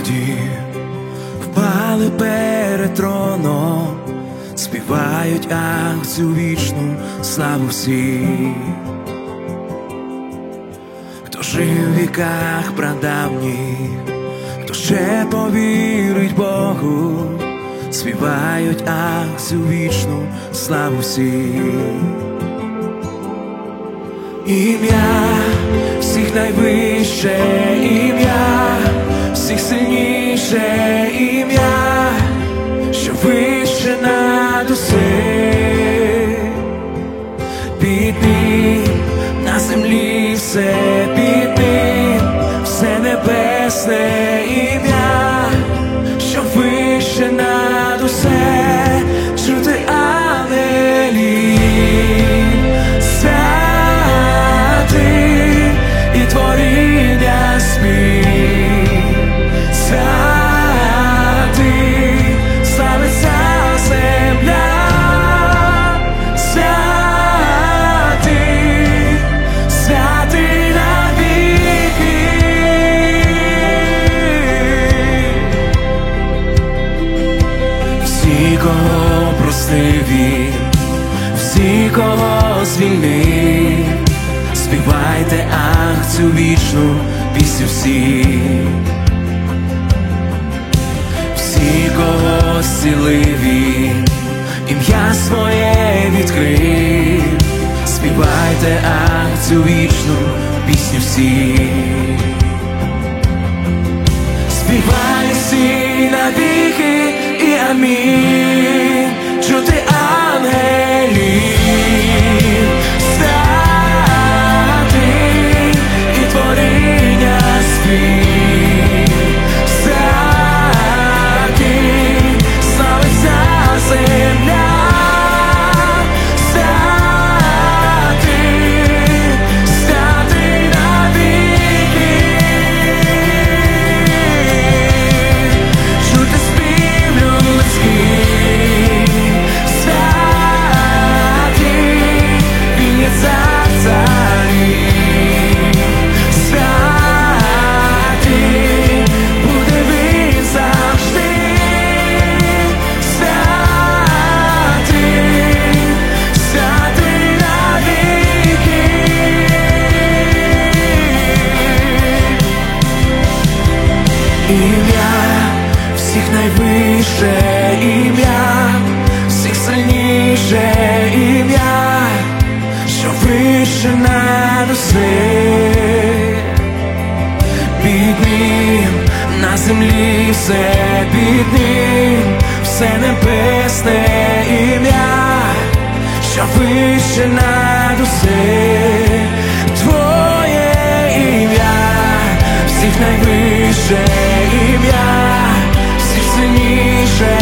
Господі впали перед троном, співають ах цю вічну славу всі. Хто жив в віках прадавніх, хто ще повірить Богу, співають ах цю вічну славу всі. Ім'я всіх найвище, ім'я всіх сильніше, ім'я, що вище над усе. Під ним на землі все, під ним все небесне, ім'я, що вище над усе. Чути ангелів святих і творіння спів святих, славиться земля святих, святий навіки. Всі, кого простив він, всі, кого звільнив, співайте ах цю вічну пісню всі. Всі, кого зцілив він, ім'я своє відкрив, співайте ах цю вічну пісню всі. Співай всі навіки і амінь. Чути ангелів святих і творіння спів святих, славиться земля святих, святий навіки. Чути спів людський святих, він є цар царів святих, буде він завжди святих, святий навіки. Ім'я всіх найвище, ім'я всіх сильніше, ім'я, що вище над усе. Під ним на землі все, під ним все небесне, ім'я, що вище над усе. Твоє ім'я всіх найвище, ім'я всіх сильніше,